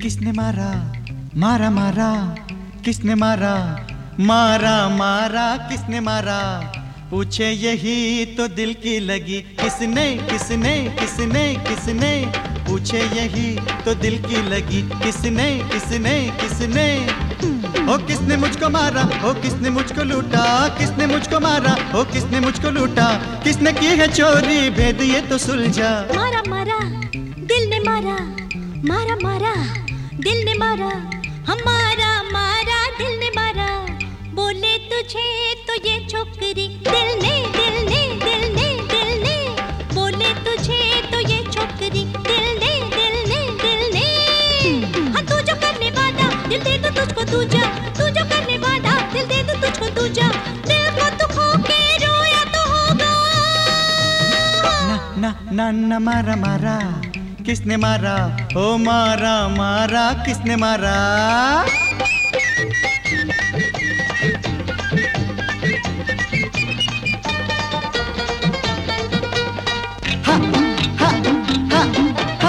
किसने मारा मारा मारा, किसने मारा मारा मारा, किसने मारा? पूछे यही तो दिल की लगी, किसने किसने किसने किसने? पूछे यही तो दिल की लगी, किसने किसने किसने? ओ किसने मुझको मारा, ओ किसने मुझको लूटा, किसने मुझको मारा, ओ किसने मुझको लूटा? किसने की है चोरी, भेद ये तो सुलझा। मारा मारा दिल ने मारा, मारा मारा दिल ने मारा, हमारा मारा दिल ने मारा। बोले तुझे तो ये छोकरी, दिल ने दिल ने दिल ने दिल ने। बोले तुझे तो ये छोकरी, दिल ने दिल ने दिल ने। हाँ तू जो करने वादा, दिल दे दो तुझको तू जा, तू जो करने वादा, दिल दे दो तुझको तू जा। दिल को तू खो के रोया तो होगा। ना ना ना ना मारा मारा, किसने मारा? ओ मारा मारा, किसने मारा? हा हा हा हा।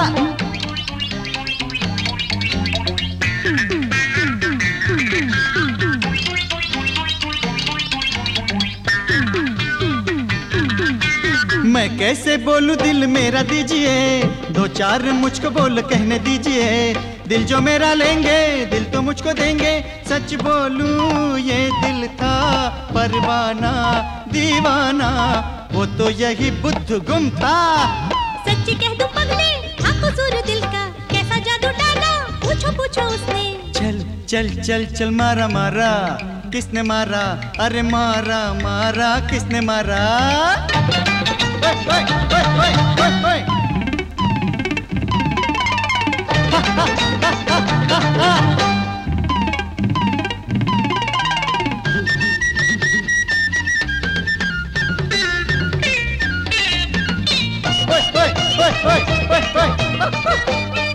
मैं कैसे बोलूं दिल मेरा दीजिए, दो चार मुझको बोल कहने दीजिए। दिल जो मेरा लेंगे, दिल तो मुझको देंगे। सच बोलूं ये दिल था परवाना दीवाना, वो तो यही बुद्ध गुम था। सच्ची कह दूं पगले, हाँ कसूर दिल का, कैसा जादू डाला पूछो पूछो उसने। चल चल चल चल मारा मारा, किसने मारा? अरे मारा मारा, किसने मारा? ओए, ओए, ओए, ओए, ओए, ओए। हा, हा, हा, हा, हा, हा। ओए, ओए, ओए, ओए, ओए, ओए।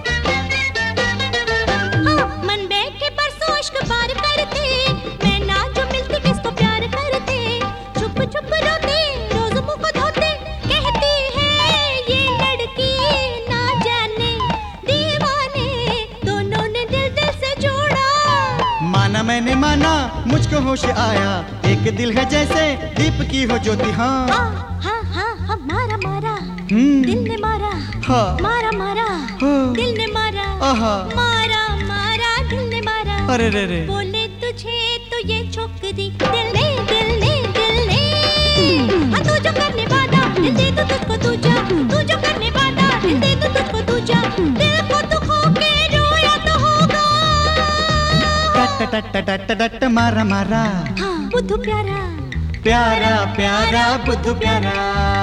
हाँ, मन बैठे परसों इश्क पार करते, मैं ना जो मिलती किसको प्यार करते। छुप छुप रोते रोज मुंह को धोते, कहती है ये लड़की ना जाने दीवाने दोनों ने दिल दिल से जोड़ा। माना मैंने माना, मुझको होश आया, एक दिल है जैसे दीप की हो ज्योति। हाँ हाँ हाँ हाँ मारा मारा दिल ने मारा, हाँ मारा मारा हाँ। दिल ने मारा, आहा। मारा मारा दिल ने मारा। अरे रे रे। बोले तुझे तो ये छोकरी, दिल ने दिल ने दिल ने। हाँ तू जो करने वादा, दिल दे दो तुझको तू जा, तू जो करने वादा, दिल दे दो तुझको तू जा। दिल को तू खो के रोया तो होगा। टट टट टट टट मारा मारा, हाँ बुद्धू प्यारा, प्यारा प्यारा बुद्धू प्यारा।